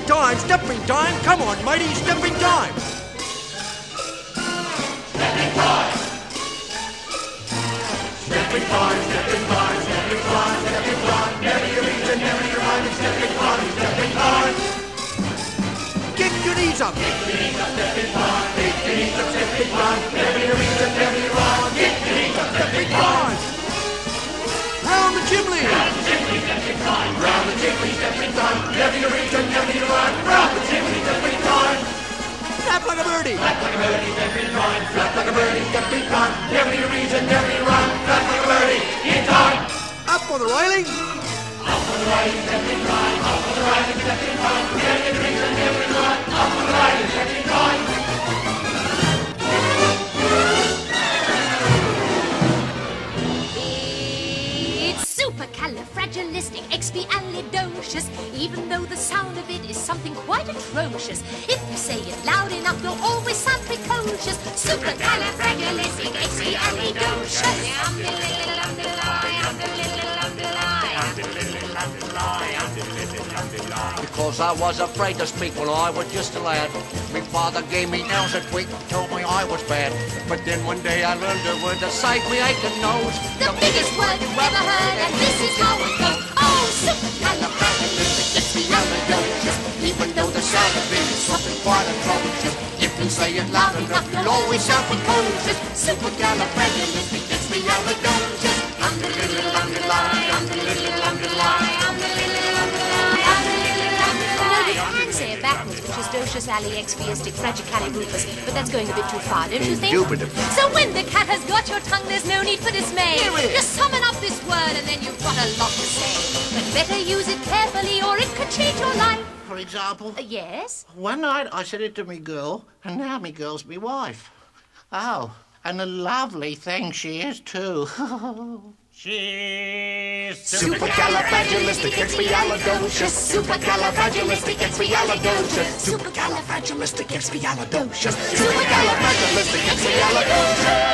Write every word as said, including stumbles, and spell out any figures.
Stepping time, stepping time. Come on, matey, stepping time. Stepping time. Stepping time, stepping time, stepping time, stepping time. Never you reach and never you run. Stepping time, stepping time. Kick your knees up. Kick your knees up, stepping time. Kick your knees up, stepping time. Never you reach and never you run. Kick your knees up, stepping time. Round the chimney. Round the chimney, stepping time. Round the chimney, stepping time. Never you reach and never you run. Round the chimney, stepping time. Flap like a birdie. Flap like a birdie, stepping time. Flap like a birdie, stepping time. Never you reach and never you run. Flap like a birdie, in time. Up on the railing. Up on the railing, stepping time. Up on the railing, stepping time. Never you reach and never you run. Up on the railing, stepping time. Supercalifragilisticexpialidocious, even though the sound of it is something quite atrocious. If you say it loud enough, you'll always sound precocious. Because I was afraid to speak when I was just a lad. My father gave me nails a tweak and told me I was bad. But then one day I learned a word to save me aching nose. The biggest word you've ever heard, and this is how it goes. Oh, supercalifragilisticexpialidocious, even though the sound of it is something quite atrocious. If you say it loud enough, you'll always sound precocious. Supercalifragilisticexpialidocious. Underlittle, underlie, underlittle, underlie, underlittle, underlie, underlittle, underlie. No, we can say it backwards, which is docious, ali, expiistic, fragicalirufus, but that's going a bit too far, don't you think? Indubitably. So when the cat has got your tongue, there's no need for dismay. Just summon up this word and then you've got a lot to say. But better use it carefully or it could change your life. For example? Uh, yes? One night I said it to me girl, and now me girl's me wife. Oh, and a lovely thing she is too. She's Supercalifragilisticexpialidocious. Supercalifragilisticexpialidocious. Supercalifragilisticexpialidocious. Supercalifragilisticexpialidocious.